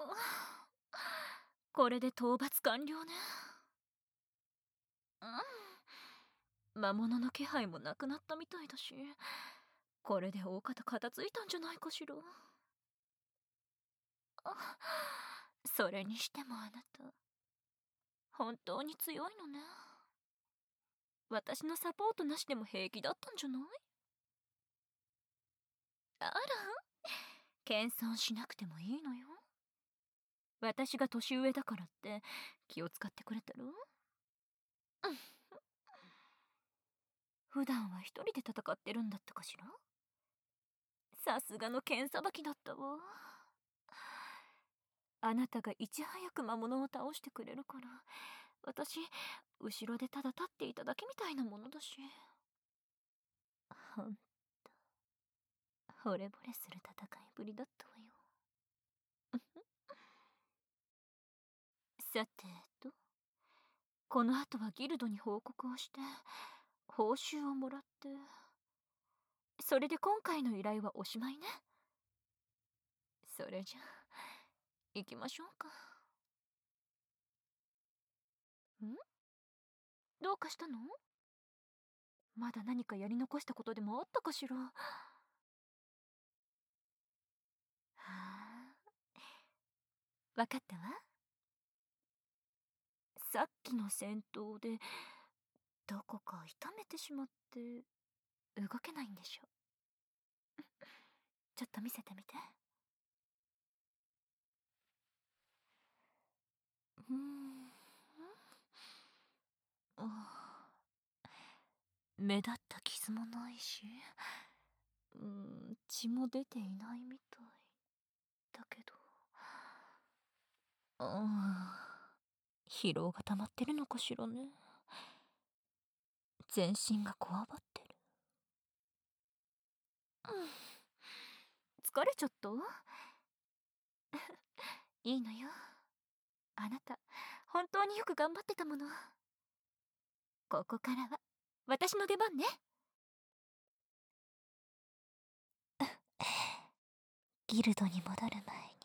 これで討伐完了ね。魔物の気配もなくなったみたいだし、これで大方片付いたんじゃないかしら。それにしてもあなた、本当に強いのね。私のサポートなしでも平気だったんじゃない？あら、謙遜しなくてもいいのよ。私が年上だからって気を使ってくれたろ？普段は一人で戦ってるんだったかしら？さすがの剣さばきだったわ。あなたがいち早く魔物を倒してくれるから、私後ろでただ立っていただけみたいなものだし。ほんと惚れ惚れする戦いぶりだったわよ。さてと、この後はギルドに報告をして報酬をもらって、それで今回の依頼はおしまいね。それじゃ行きましょうか。ん？どうかしたの？まだ何かやり残したことでもあったかしら？はあ、わかったわ。さっきの戦闘でどこか痛めてしまって動けないんでしょ。ちょっと見せてみて。うーん。あ、目立った傷もないし、血も出ていないみたいだけど。疲労が溜まってるのかしらね。全身がこわばってる。疲れちゃった？いいのよ。あなた、本当によく頑張ってたもの。ここからは、私の出番ね。ギルドに戻る前に、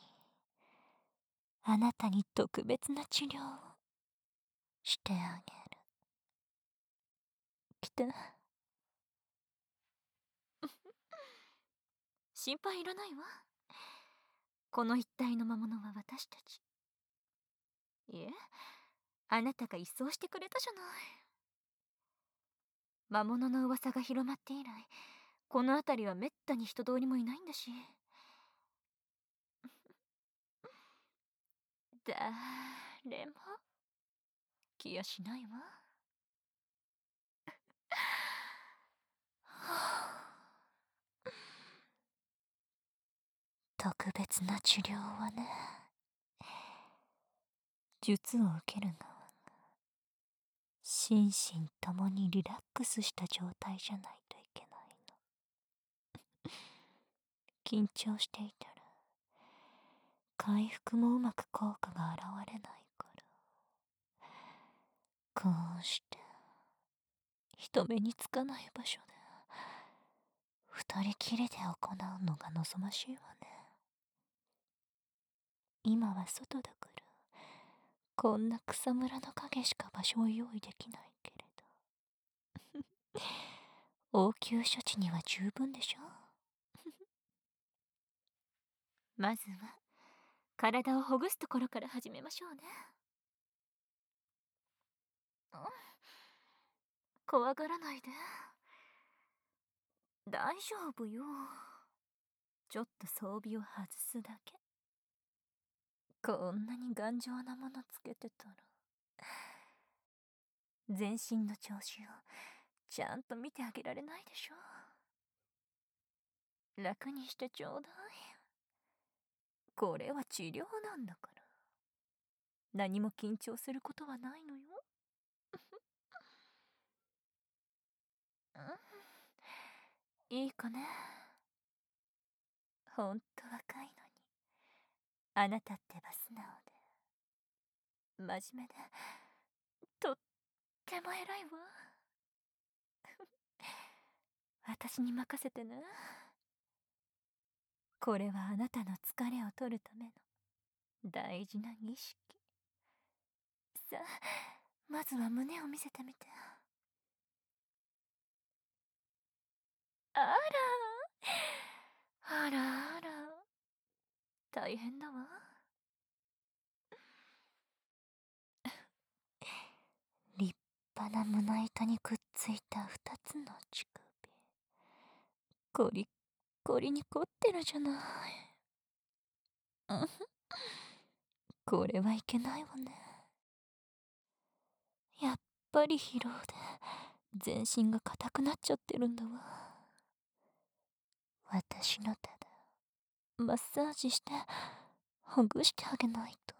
あなたに特別な治療をしてあげる。来て。心配いらないわ。この一帯の魔物は私たち。いえ、あなたが一掃してくれたじゃない。魔物の噂が広まって以来、この辺りはめったに人通りもいないんだし。誰も気やしないわ。特別な治療はね、術を受ける側が心身ともにリラックスした状態じゃないといけないの。緊張していたら回復もうまく効果が現れないから、こうして人目につかない場所で二人きりで行うのが望ましいわね。今は外だからこんな草むらの影しか場所を用意できないけれど、応急処置には十分でしょ。まずは体をほぐすところから始めましょうね。怖がらないで。大丈夫よ。ちょっと装備を外すだけ。こんなに頑丈なものつけてたら全身の調子をちゃんと見てあげられないでしょ。楽にしてちょうだい。これは治療なんだから何も緊張することはないのよ。いい子ね。ほんと若いのにあなたってば素直で真面目でとっても偉いわ。私に任せてね。これはあなたの疲れを取るための大事な儀式。さあ、まずは胸を見せてみて。あら、あらあら、大変だわ。立派な胸板にくっついた二つの乳首。コリッコリに凝ってるじゃない。うん、これはいけないわね。やっぱり疲労で全身が硬くなっちゃってるんだわ。私の手でマッサージしてほぐしてあげないと。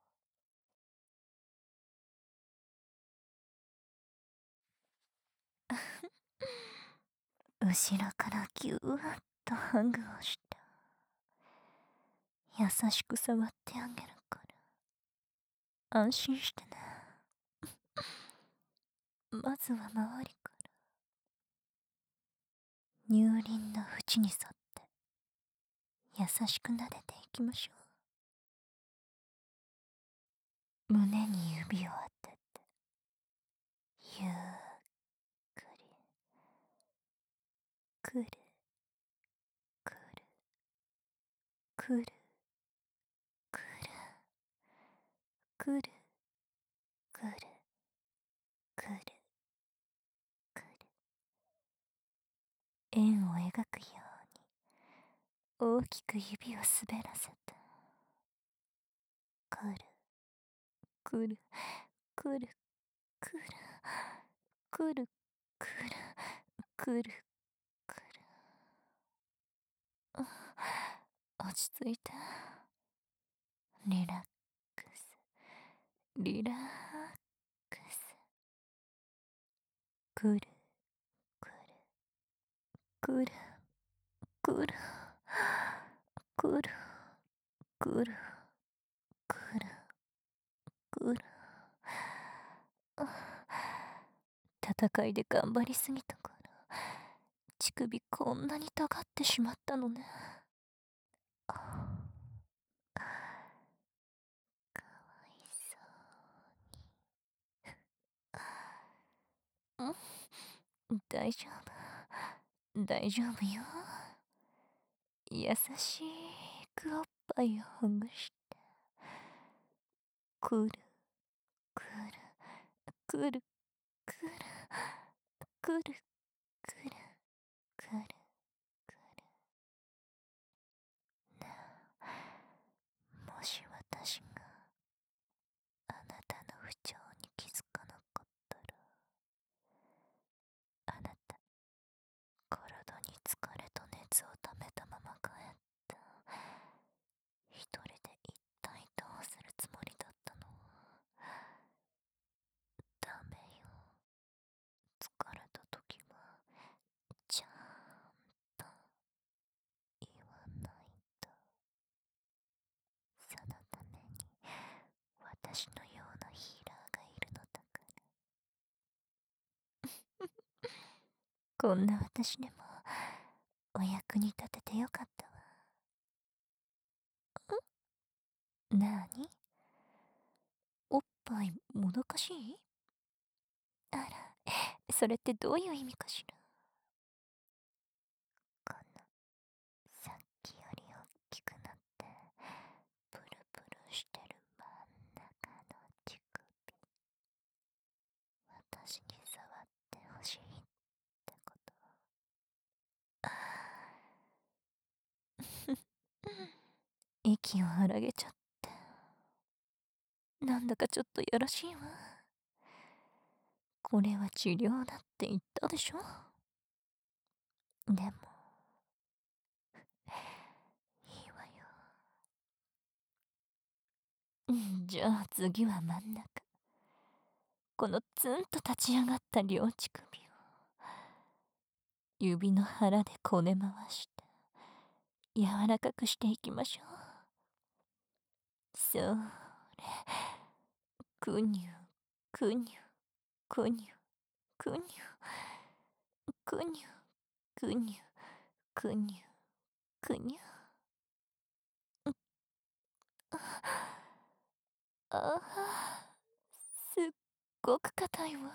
後ろからぎゅーっとハグをして優しく触ってあげるから安心してね。まずは周りから乳輪の縁に沿って優しく撫でていきましょう。胸に指を当ててゆっくりくるくるくるくるくるくるくるくる、円を描くように大きく指を滑らせてくるくるくるくるくるくるくるくる。落ち着いて。リラックスリラックス。くるくるくるくるくるくるくるくる。戦いで頑張りすぎたから乳首こんなに尖ってしまったのね。かわいそうに。大丈夫大丈夫よ。優しくおっぱいをほぐしてくるくるくるくるくるくるくるくる。もし私があなたの不調に気づかなかったら、あなた体に疲れと熱を溜めたまま帰った。一人で一体どうするつもりだったの。ダメよ。疲れた時はちゃんと言わないと。そのために私のようなヒーラーがいるのだから。こんな私でもお役に立ててよかったわ。なに、おっぱいもどかしい？あら、それってどういう意味かしら。このさっきより大きくなってプルプルしてる真ん中の乳首、私に触ってほしいってこと。息を荒げちゃって、なんだかちょっとやらしいわ。これは治療だって言ったでしょ。でもいいわよ。じゃあ次は真ん中。このツンと立ち上がった両乳首を指の腹でこね回して柔らかくしていきましょう。それ、くにゅくにゅくにゅくにゅくにゅくにゅくにゅくにゅ。 あすっごく硬いわ。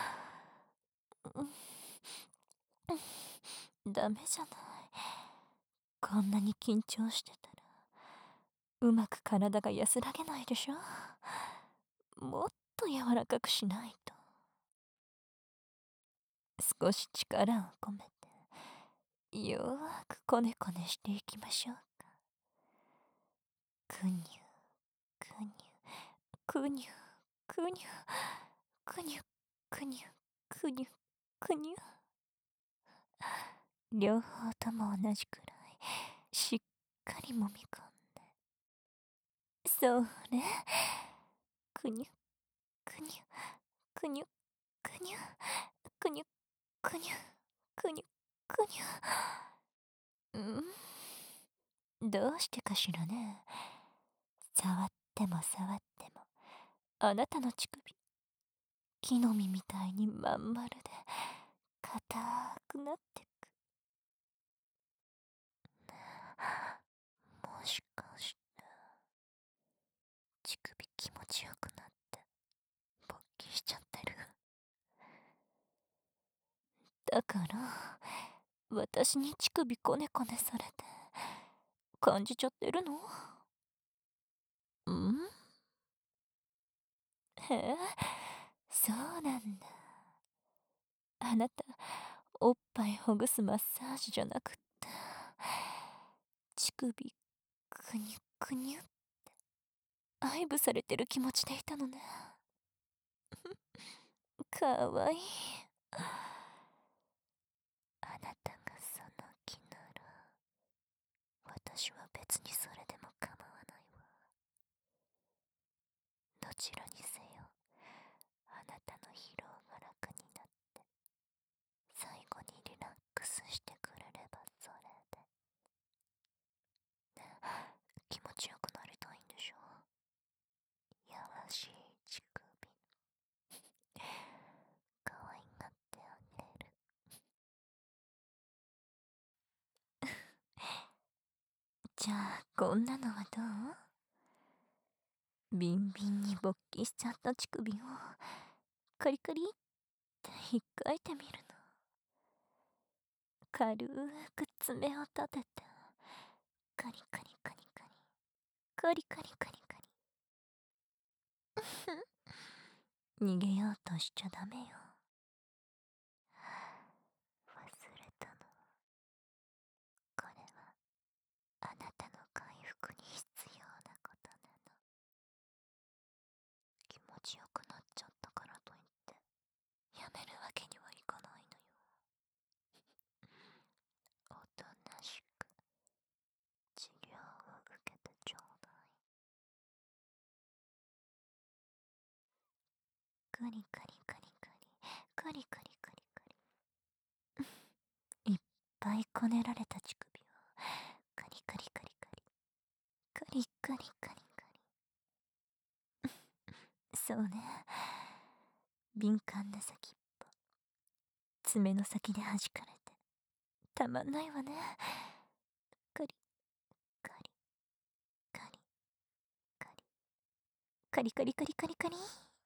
ダメじゃない。こんなに緊張してたら、うまく体が安らげないでしょ。もっと柔らかくしないと。少し力を込めて、よーくこねこねしていきましょうか。くにゅ、くにゅ、くにゅ、くにゅ、くにゅ、くにゅ、くにゅ、くにゅ。両方とも同じくらい、しっかり揉み込んで。そうね。くにゅ、くにゅ、くにゅ、くにゅ、くにゅ、くにゅ、くにゅ、くにゅ。どうしてかしらね。触っても触っても、あなたの乳首、木の実みたいにまん丸で、硬くなってく。もしかして、乳首気持ちよくなって、勃起しちゃってる。だから、私に乳首コネコネされて、感じちゃってるの？んへえ、そうなんだ。あなた、おっぱいほぐすマッサージじゃなくって、乳首、くにゅくにゅ、愛撫されてる気持ちでいたのね。かわいい。あなたがその気なら、私は別にそれでも構わないわ。どちらにせよ、あなたの疲労が楽になって、最後にリラックスしてくれればそれで。気持ちよくなりたいんでしょ。やらしい乳首。可愛がってあげる。じゃあ、こんなのはどう？ビンビンに勃起しちゃった乳首を、カリカリって引っかいてみるの。軽く爪を立てて、カリカリカリカリ、カリカリカリカリ。逃げようとしちゃダメよ。忘れたの。これは、あなたの回復に必要なことなの。気持ちよくなっちゃったからといって、やめるわけにはいかないのよ。おとなしく、治療を受けてちょうだい。カリカリカリカリ、カリカリカリカリ。いっぱいこねられた乳首を、カリカリカリカリ、カリカリカリカリ。そうね。敏感な先っぽ、爪の先で弾かれて、たまんないわね。カリ、カリ、カリ、カリ、カリカリカリカリカリ。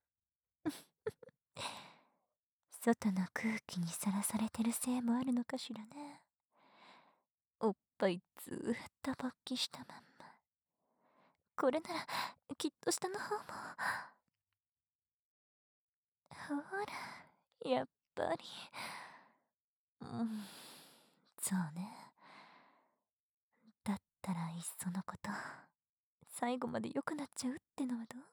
外の空気にさらされてるせいもあるのかしらね。おっぱいずーっと勃起したまんま。これなら、きっと下の方も。ほら、やっぱり。そうね。だったらいっそのこと、最後まで良くなっちゃうってのはどう？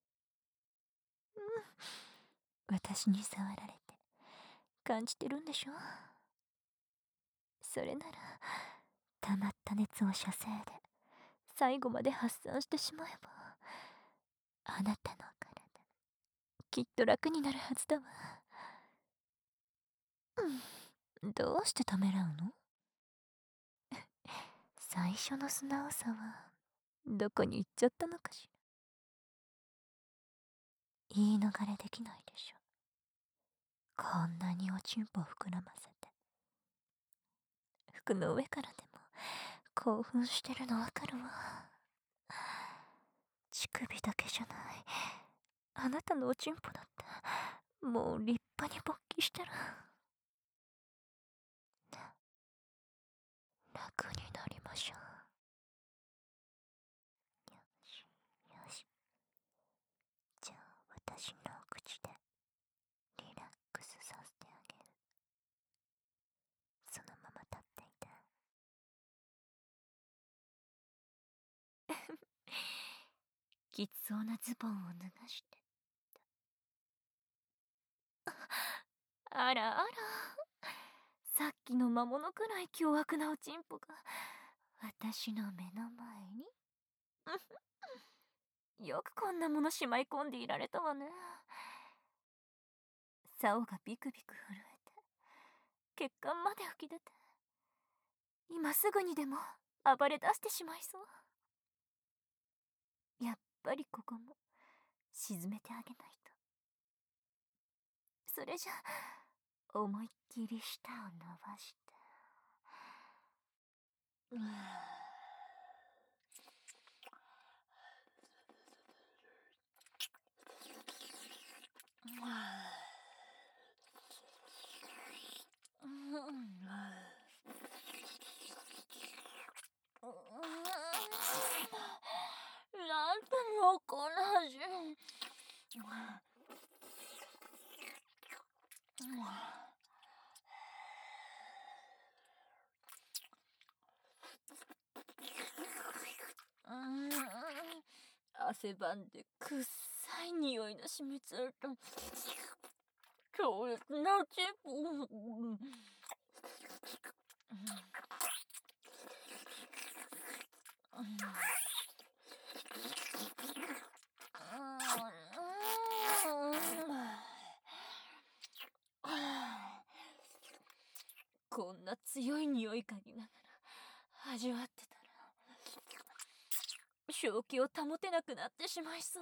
私に触られて、感じてるんでしょ？それなら、溜まった熱を射精で、最後まで発散してしまえば、あなたの体、きっと楽になるはずだわ。どうしてためらうの？最初の素直さは、どこに行っちゃったのかしら。言い逃れできないでしょ。こんなにおちんぽ膨らませて。服の上からでも興奮してるのわかるわ。乳首だけじゃない。あなたのおちんぽだってもう立派に勃起してる。楽になりましょう。よしよし。じゃあ私の口でリラックスさせてあげる。そのまま立っていて。きつそうなズボンを脱がして。あらあら、さっきの魔物くらい凶悪なおちんぽが私の目の前に。よくこんなものしまい込んでいられたわね。竿がビクビク震えて血管まで吹き出て、今すぐにでも暴れ出してしまいそう。やっぱりここも沈めてあげないと。それじゃ思いっきり舌を伸ばして。なんて濃厚な味。汗ばんでくっさい匂いの染みついた強烈なチップ。こんな強い匂い嗅ぎながら味わってたら正気を保てなくなってしまいそう。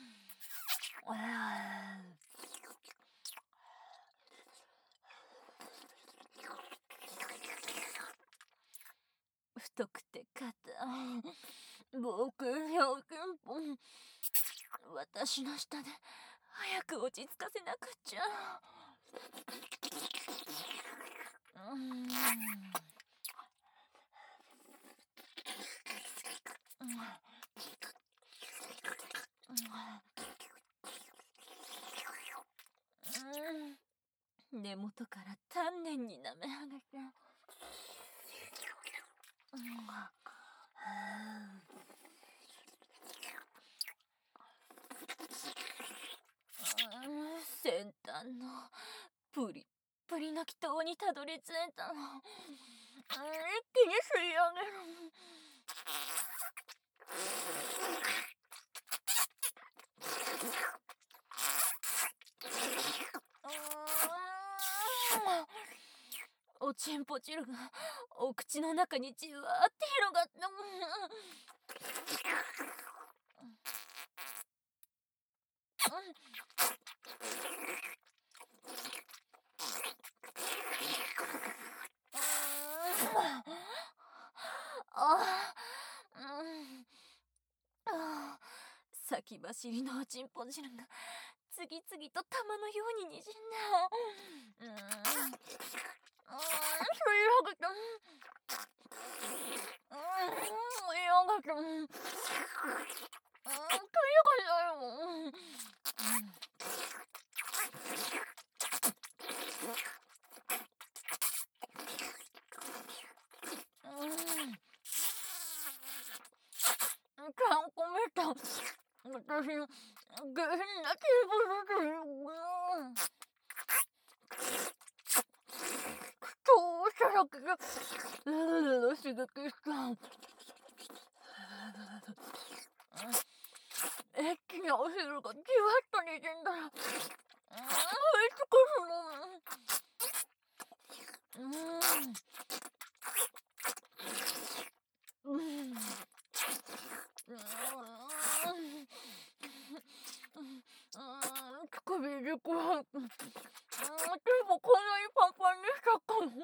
太くて硬い僕のピンポン、私の下で早く落ち着かせなくっちゃ。根元から丹念に舐め上げて。先端のプリップリな気筒にたどり着いたの。一気に吸い上げる。おちんぽ汁がお口の中にじわーって広がった。先走りのおちんぽ汁が次々と玉のようににじんだ。吸い上げた。吸い上げた。吸い上げたよ。ちゃんこめた私の下品なテーブルというそうしただけが刺激した。エッチなお汁がじわっとにじんだら吸い尽くす乳首でこう手もこんなにパンパンにしたかも。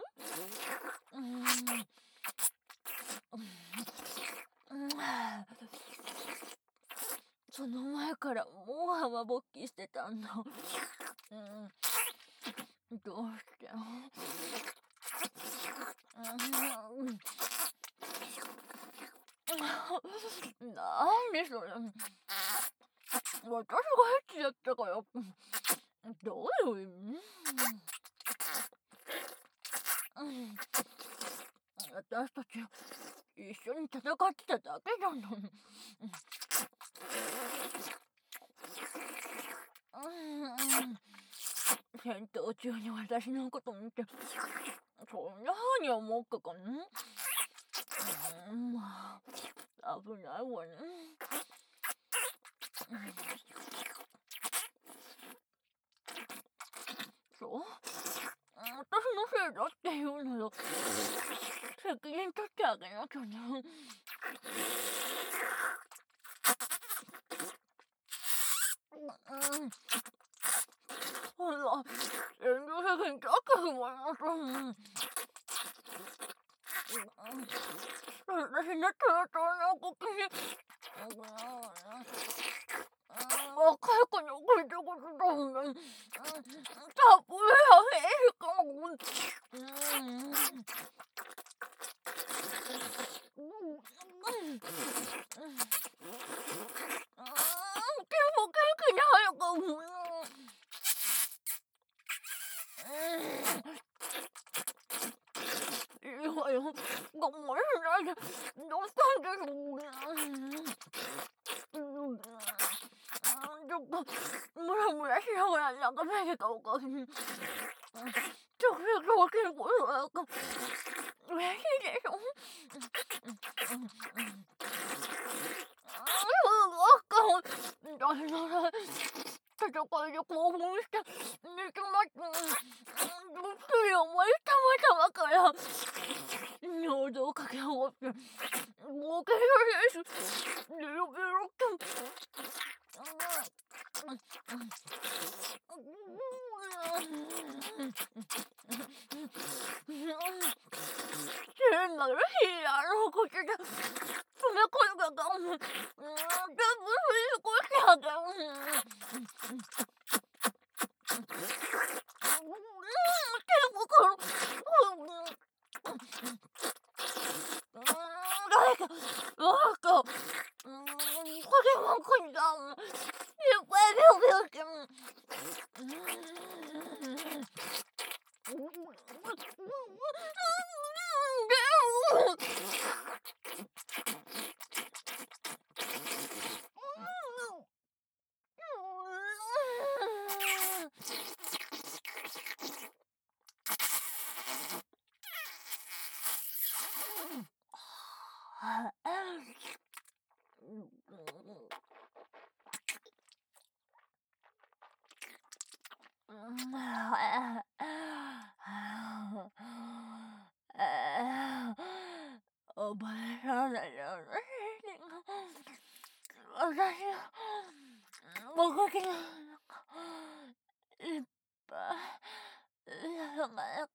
からもう浜ぼっきしてたんだ。どうして。なんでそれ。私がエッチだったから。どういう意味。私たち一緒に戦ってただけじゃん。戦闘中に私のこと見てそんな風に思うかかな。まあ危ないわね。そう、私のせいだって言うのよ。責任取ってあげなきゃね。ほら、遠慮責任取ってしまいました。私の相当な動きに若い子に送りたことだもんね。たぶんやめるかも。でも元気に早く。いいわよ。我慢しないで。どうしたんでしょうね。ちょっとムラムラしながら眺めてたおかげに直接起きることが嬉しいでしょ。だから戦いで興奮して寝てました。ぐっすり思いたまたまから尿道を駆け上がって合計者です。ベロベロって変なるヒーラーの口で詰め込んだガム全部吸いこしてあげる。手から誰かこれもこんだいっぱいビョビョっておばあさんだよね。私僕がいっぱいやばい。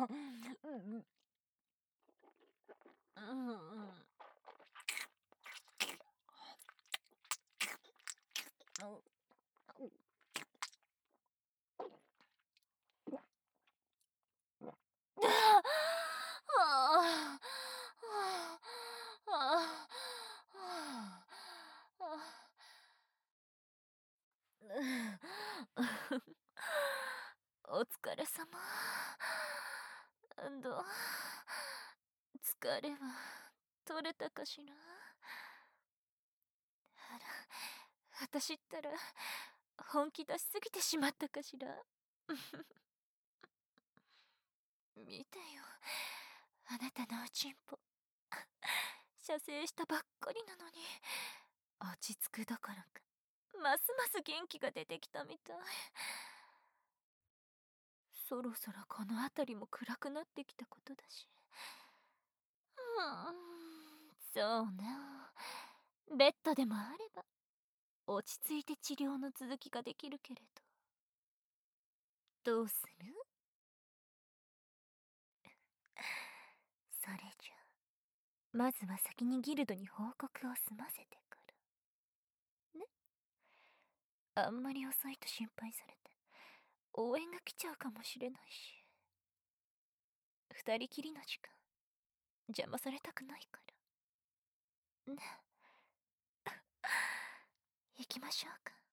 お疲れ様。どう疲れは取れたかしら。あら、私ったら本気出しすぎてしまったかしら。見てよ、あなたのおちんぽ射精したばっかりなのに落ち着くどころかますます元気が出てきたみたい。そろそろこの辺りも暗くなってきたことだし。そうな、ベッドでもあれば落ち着いて治療の続きができるけれど、どうする？それじゃまずは先にギルドに報告を済ませてくるね。 あんまり遅いと心配されて、応援が来ちゃうかもしれないし。二人きりの時間、邪魔されたくないから。ね。行きましょうか。